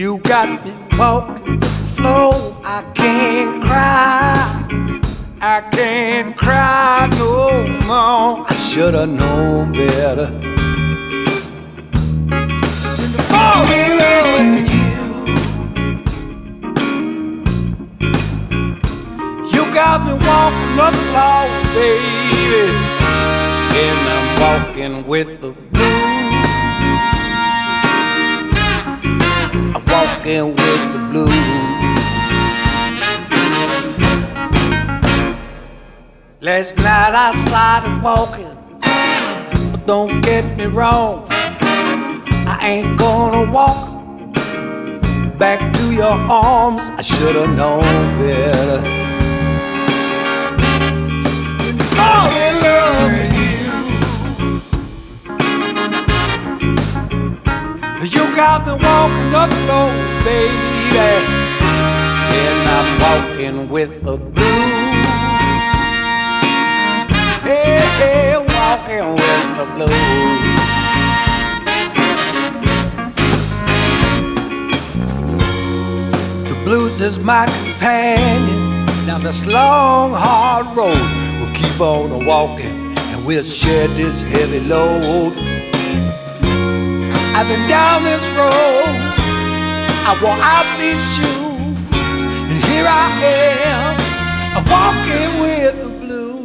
You got me walking the floor. I can't cry. I can't cry no more. I should've known better than to fall in love with you. You got me walking the floor, baby, and I'm walking with the blues. I'm walking with the blues. Last night I started walking, but don't get me wrong, I ain't gonna walk back to your arms. I should've known better than to fall in love with you. You got me walking the floor, baby, and I'm walking with the blues. Hey, hey, walking with the blues. The blues is my companion down this long, hard road. We'll keep on walking and we'll share this heavy load. I've been down this road, I wore out these shoes, and here I am, I'm walking with the blues.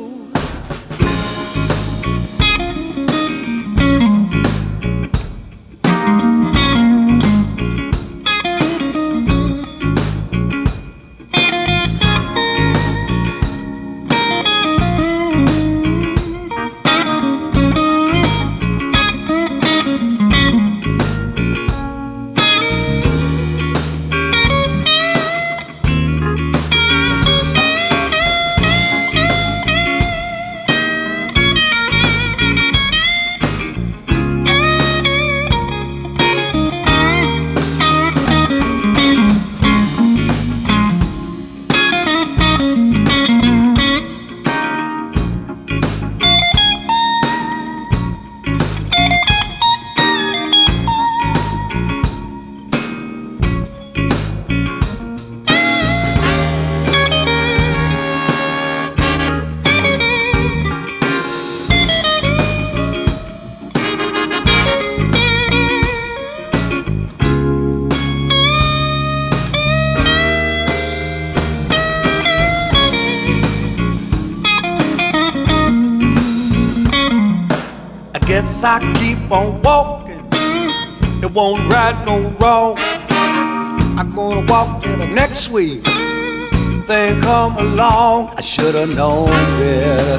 Guess I keep on walking, it won't right no wrong. I'm gonna walk till the next week, thing come along. I should've known better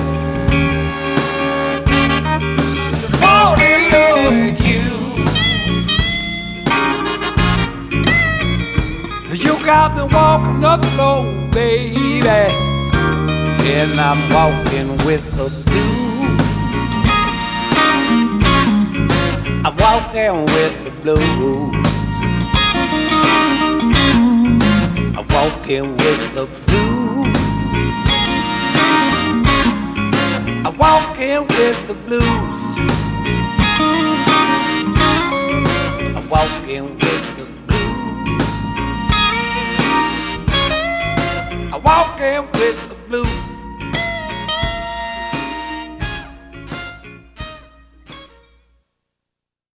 to fall in love with you. You got me walking the floor, baby, and I'm walking with the blues. I'm walking with the blues. I'm walking with the blues. I'm walking with the blues. I'm walking with the blues. I'm walking with the blues.